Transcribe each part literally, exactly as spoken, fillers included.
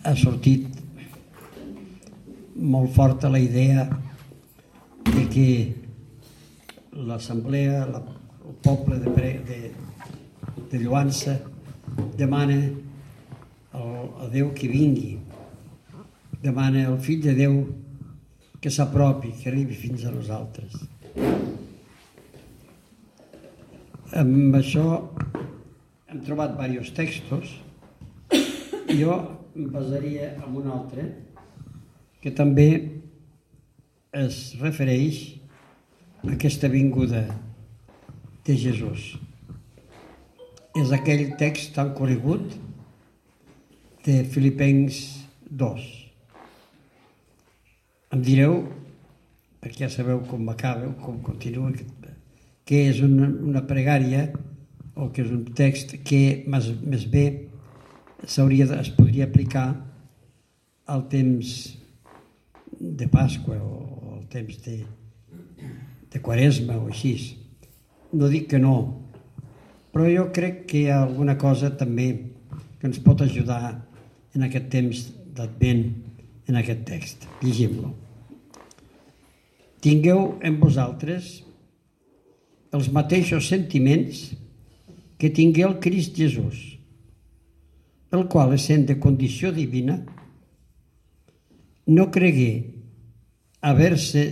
ha sortit molt forta la idea de que l'assemblea, el poble de, de, de Lloança demana a Déu que vingui, demana al Fill de Déu que s'apropi, que arribi fins a nosaltres. Amb això hem trobat diversos textos. Jo em basaria en un altre que també es refereix a aquesta vinguda de Jesús. És aquell text tan conegut de Filipencs dos. Em direu, perquè ja sabeu com acaba, com continua, que és una, una pregària o que és un text que més, més bé s'hauria de, es podria aplicar al temps de Pasqua o al temps de, de Quaresma o així. No dic que no, però jo crec que hi ha alguna cosa també que ens pot ajudar en aquest temps d'Advent, en aquest text. Llegim-lo. Tingueu en vosaltres els mateixos sentiments que tingué el Crist Jesús, el qual, essent de condició divina, no cregué haver-se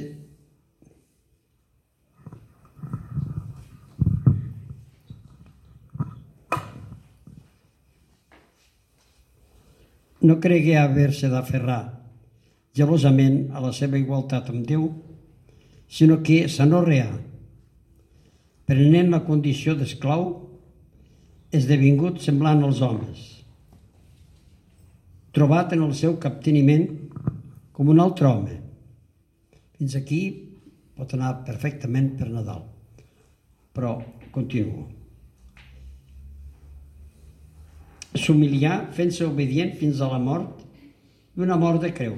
no cregué haver-se d'aferrar gelosament a la seva igualtat amb Déu, sinó que s'anorreà, prenent la condició d'esclau, esdevingut semblant als homes, trobat en el seu capteniment com un altre home. Fins aquí pot anar perfectament per Nadal, però continuo. S'humilià fent-se obedient fins a la mort i una mort de creu.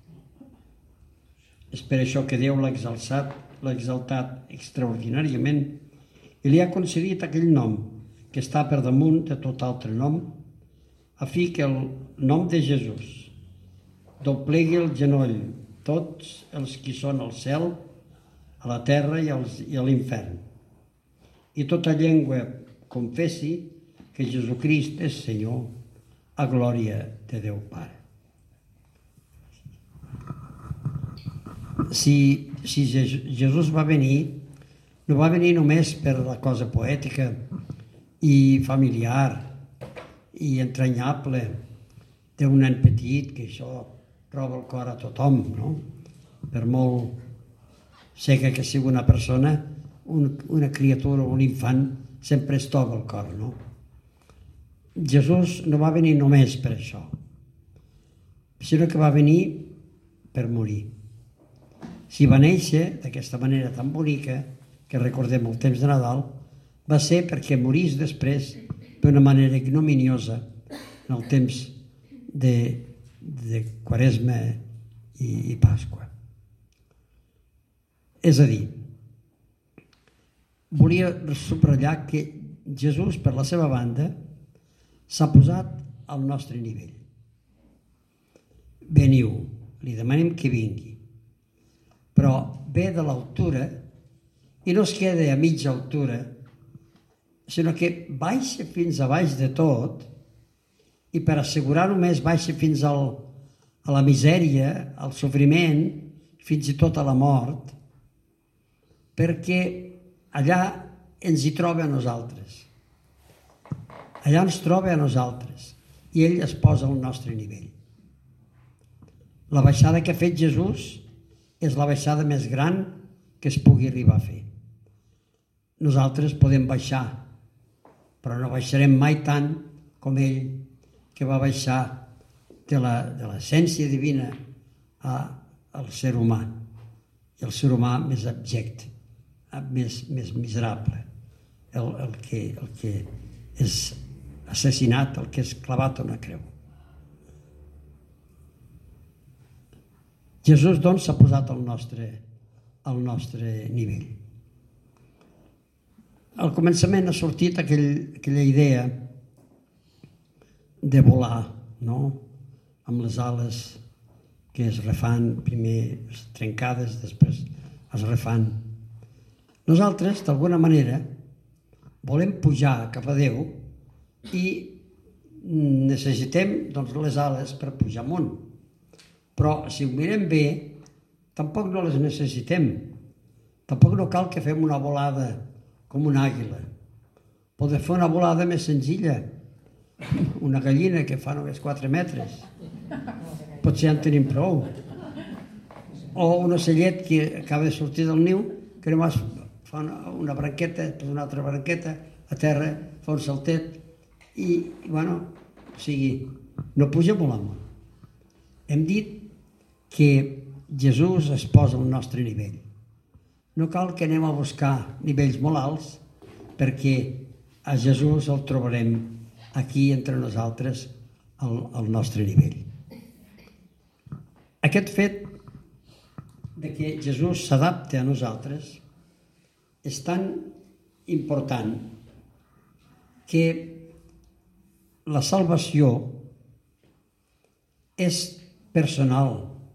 És per això que Déu l'ha exalçat, l'ha exaltat extraordinàriament i li ha concedit aquell nom que està per damunt de tot altre nom, a fi que el nom de Jesús doblegui el genoll tots els qui són al cel, a la terra i, als, i a l'infern, i tota llengua confessi que Jesucrist és Senyor, a glòria de Déu Pare. Si, si Jesús va venir, no va venir només per la cosa poètica i familiar i entranyable d'un nen petit, que això roba el cor a tothom, no? Per molt seca que sigui una persona, un, una criatura o un infant sempre es toca el cor, no? Jesús no va venir només per això, sinó que va venir per morir. Si va néixer d'aquesta manera tan bonica, que recordem el temps de Nadal, va ser perquè morís després d'una manera ignominiosa en el temps de, de Quaresma i, i Pasqua. És a dir, volia subratllar que Jesús, per la seva banda, s'ha posat al nostre nivell. Veniu, li demanem que vingui, però ve de l'altura i no es queda a mitja altura, sinó que baixa fins a baix de tot i per assegurar només baixa fins al, a la misèria, al sofriment, fins i tot a la mort, perquè allà ens hi troba a nosaltres. Allà ens troba a nosaltres i ell es posa al nostre nivell. La baixada que ha fet Jesús és la baixada més gran que es pugui arribar a fer. Nosaltres podem baixar, però no baixarem mai tant com ell, que va baixar de l'essència divina a, al ser humà, i el ser humà més abjecte, més, més miserable, el, el, que, el que és assassinat, el que és clavat a una creu. Jesús, doncs, s'ha posat al nostre, al nostre nivell. Al començament ha sortit aquell, aquella idea de volar, no? amb les ales que es refan, primer trencades, després es refan. Nosaltres, d'alguna manera, volem pujar cap a Déu i necessitem doncs, les ales per pujar amunt. Però si ho mirem bé, tampoc no les necessitem. Tampoc no cal que fem una volada com una àguila. Podem fer una volada més senzilla. Una gallina que fa només quatre metres. Potser ja en tenim prou. O un ocellet que acaba de sortir del niu, que només fa una branqueta, després una altra branqueta, a terra, fa un saltet, i, bueno, o sigui, no puja molt amunt. Hem dit que Jesús es posa al nostre nivell. No cal que anem a buscar nivells molt alts, perquè a Jesús el trobarem aquí entre nosaltres al, al nostre nivell. Aquest fet de que Jesús s'adapta a nosaltres és tan important que la salvació és personal,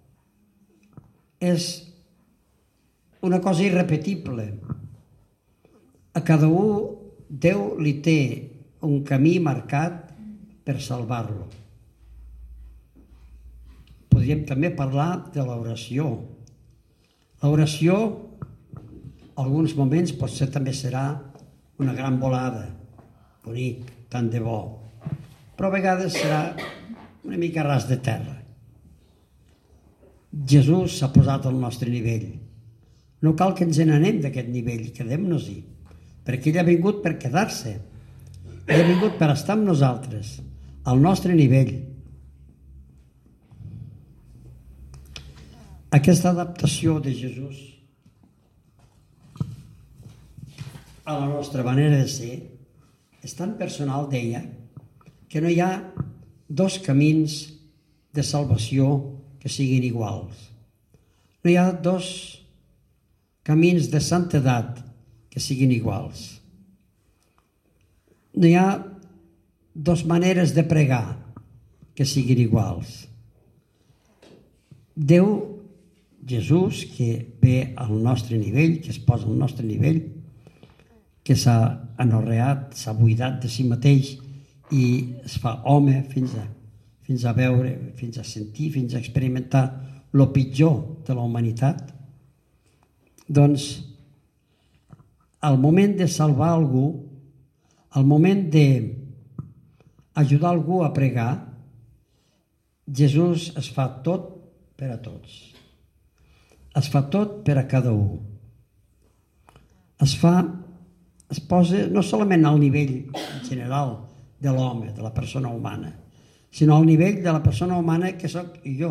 és una cosa irrepetible. A cada un Déu li té un camí marcat per salvar-lo. Podríem també parlar de l'oració. L'oració, alguns moments, potser també serà una gran volada, bonic, tant de bo, però a vegades serà una mica ras de terra. Jesús s'ha posat al nostre nivell. No cal que ens n'anem d'aquest nivell, quedem-nos-hi, perquè ell ha vingut per quedar-se. Ell ha vingut per estar amb nosaltres, al nostre nivell. Aquesta adaptació de Jesús a la nostra manera de ser és tan personal, deia, que no hi ha dos camins de salvació que siguin iguals. No hi ha dos camins de santedat que siguin iguals. No hi ha dos maneres de pregar que siguin iguals. Déu, Jesús, que ve al nostre nivell, que es posa al nostre nivell, que s'ha anorreat, s'ha buidat de si mateix i es fa home fins a, fins a veure, fins a sentir, fins a experimentar el pitjor de la humanitat. Doncs, al moment de salvar algú, al moment d'ajudar algú a pregar, Jesús es fa tot per a tots. Es fa tot per a cada un. Es fa, es posa no solament al nivell general de l'home, de la persona humana, sinó al nivell de la persona humana que sóc jo,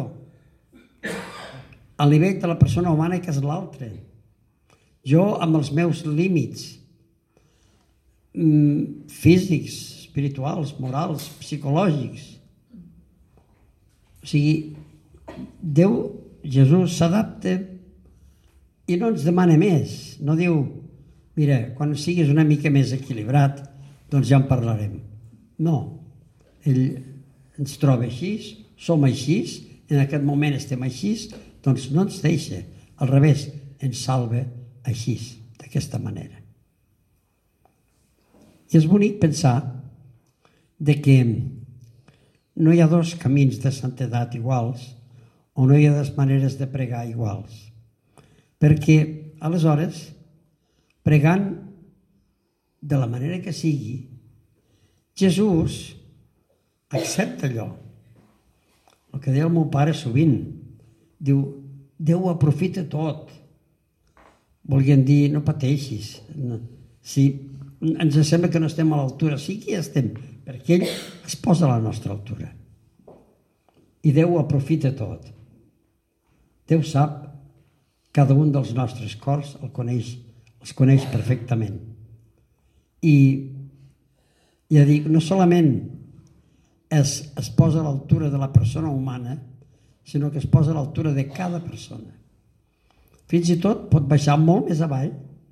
al nivell de la persona humana que és l'altre. Jo, amb els meus límits físics, espirituals, morals, psicològics. O sigui, Déu, Jesús, s'adapta i no ens demana més. No diu, mira, quan siguis una mica més equilibrat, doncs ja en parlarem. No. Ell ens troba així, som així, en aquest moment estem així, doncs no ens deixa. Al revés, ens salva així, d'aquesta manera. I és bonic pensar de que no hi ha dos camins de santedat iguals o no hi ha dues maneres de pregar iguals. Perquè, aleshores, pregant de la manera que sigui, Jesús accepta allò. El que deia el meu pare sovint, diu, Déu aprofita tot. Volien dir, no pateixis. Si ens sembla que no estem a l'altura, sí que hi estem, perquè ell es posa a la nostra altura. I Déu aprofita tot. Déu sap cada un dels nostres cors, el coneix, els coneix perfectament. I ja dic, no solament es, es posa a l'altura de la persona humana, sinó que es posa a l'altura de cada persona. Fins i tot pot baixar molt més avall.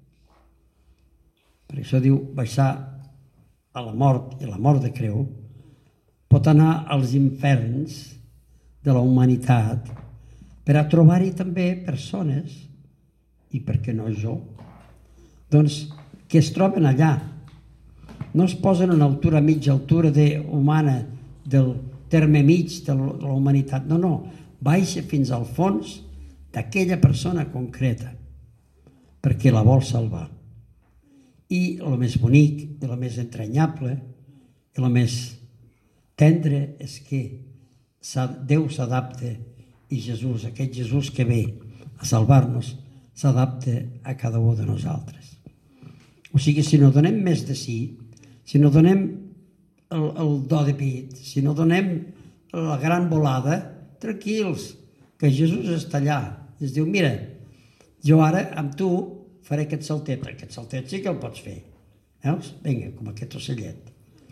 Per això diu baixar a la mort i la mort de creu. Pot anar als inferns de la humanitat per a trobar-hi també persones, i per què no jo, doncs que es troben allà. No es posen a una altura, mitja altura de, humana del terme mig de la humanitat. No, no, baixa fins al fons d'aquella persona concreta perquè la vol salvar. I el més bonic, i el més entranyable, i el més tendre és que Déu s'adapta i Jesús, aquest Jesús que ve a salvar-nos, s'adapta a cada un de nosaltres. O sigui, si no donem més de si, si no donem el, el do de pit, si no donem la gran volada, tranquils, que Jesús està allà. I es diu, mira, jo ara amb tu faré aquest saltet. Aquest saltet sí que el pots fer. Veus? Vinga, com aquest ocellet.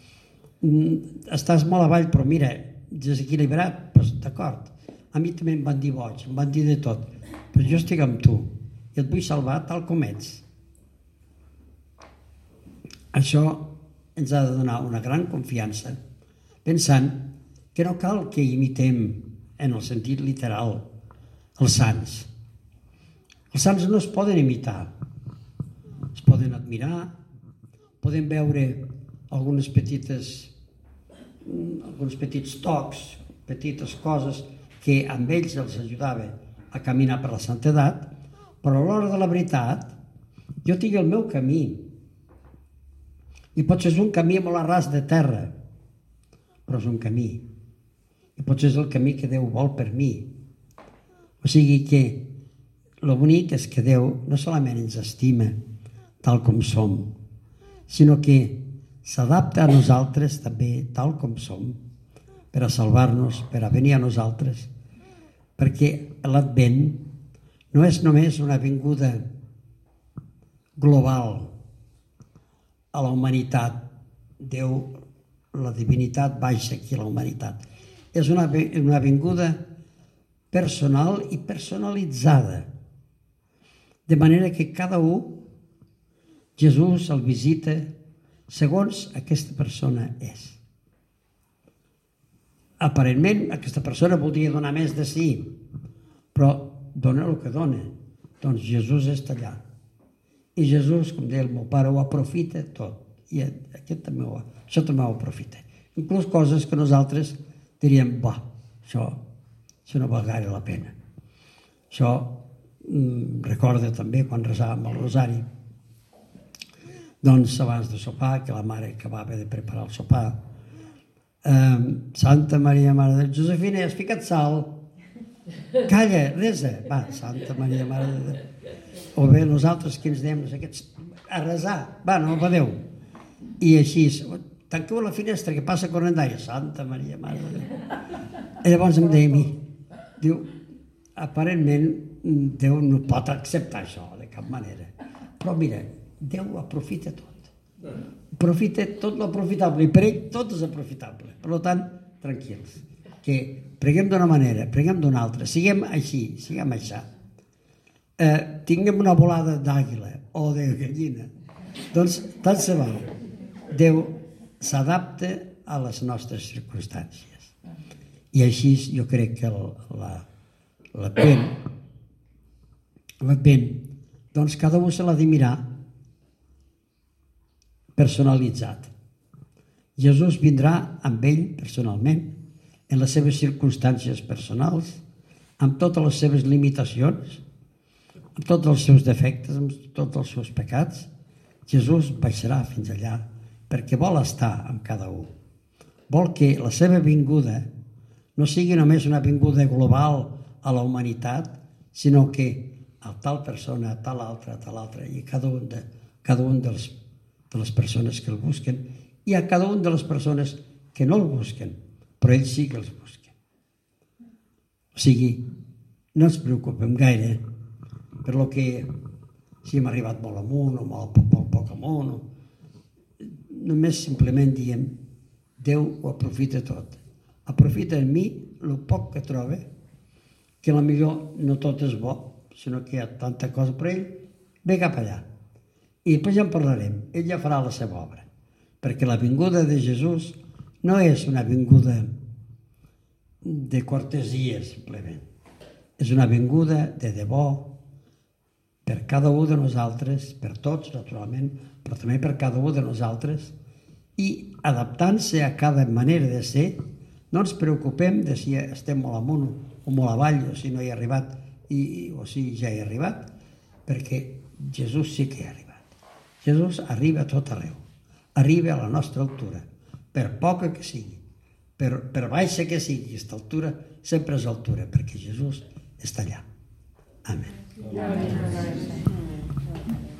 Estàs molt avall, però mira, desequilibrat, doncs d'acord. A mi també em van dir boig, em van dir de tot. Però jo estic amb tu i et vull salvar tal com ets. Això ens ha de donar una gran confiança, pensant que no cal que imitem, en el sentit literal, els sants. Els sants no es poden imitar, es poden admirar, podem veure algunes petites, alguns petits tocs, petites coses que amb ells els ajudava a caminar per la santedat, però a l'hora de la veritat jo tinc el meu camí, i potser és un camí molt a ras de terra, però és un camí, i potser és el camí que Déu vol per mi. O sigui que el bonic és que Déu no solament ens estima tal com som, sinó que s'adapta a nosaltres també tal com som, per a salvar-nos, per a venir a nosaltres, perquè l'Advent no és només una vinguda global a la humanitat. Déu, la divinitat baixa aquí a la humanitat. És una, una vinguda personal i personalitzada, de manera que cada un, Jesús el visita segons aquesta persona és. Aparentment, aquesta persona voldria donar més de si, però dona el que dona. Doncs Jesús està allà. I Jesús, com deia el meu pare, ho aprofita tot. I aquest també ho, això també ho aprofita. Inclús coses que nosaltres diríem, va, això, això no val gaire la pena. Això mm, recorda també quan resàvem el rosari. Doncs abans de sopar, que la mare acabava de preparar el sopar, eh, Santa Maria, Mare de Déu, Josefina, has ficat sal? Calla, resa. Va, Santa Maria, Mare de Déu. O bé nosaltres que ens anem aquests, a resar. Va, no, va Déu. I així, tanqueu la finestra que passa corrent d'aire. Santa Maria, Mare de Déu. I llavors em deia a mi, diu, aparentment Déu no pot acceptar això de cap manera. Però mira, Déu aprofita tot. Aprofita tot l'aprofitable. I per ell tot és aprofitable. Per tant, tranquils. Que preguem d'una manera, preguem d'una altra. Siguem així, siguem això. Eh, tinguem una volada d'àguila o de gallina. Doncs tant se val. Déu s'adapta a les nostres circumstàncies. I així jo crec que l'Advent, l'Advent, doncs cada un se l'ha de mirar personalitzat. Jesús vindrà amb ell personalment, en les seves circumstàncies personals, amb totes les seves limitacions, amb tots els seus defectes, amb tots els seus pecats. Jesús baixarà fins allà perquè vol estar amb cada un. Vol que la seva vinguda no sigui només una vinguda global a la humanitat, sinó que a tal persona, a tal altra, a tal altra, i a cada un de, cada un dels, de les persones que el busquen, i a cada un de les persones que no el busquen, però ells sí que els busquen. O sigui, no ens preocupem gaire per lo que si hem arribat molt amunt o molt poc, poc, poc amunt. Només simplement diem, Déu ho aprofita tot. Aprofita en mi el poc que troba, que potser no tot és bo, sinó que hi ha tanta cosa per ell, ve cap allà. I després ja en parlarem, ell ja farà la seva obra, perquè la vinguda de Jesús no és una vinguda de cortesia, simplement. És una avinguda de debò per cada un de nosaltres, per tots, naturalment, però també per cada un de nosaltres, i adaptant-se a cada manera de ser, no ens preocupem de si estem molt amunt o molt avall, o si no hi ha arribat, i, o si ja hi ha arribat, perquè Jesús sí que hi ha arribat. Jesús arriba a tot arreu, arriba a la nostra altura, per poca que sigui, per, per baixa que sigui, aquesta altura sempre és altura, perquè Jesús està allà. Amén. Amén.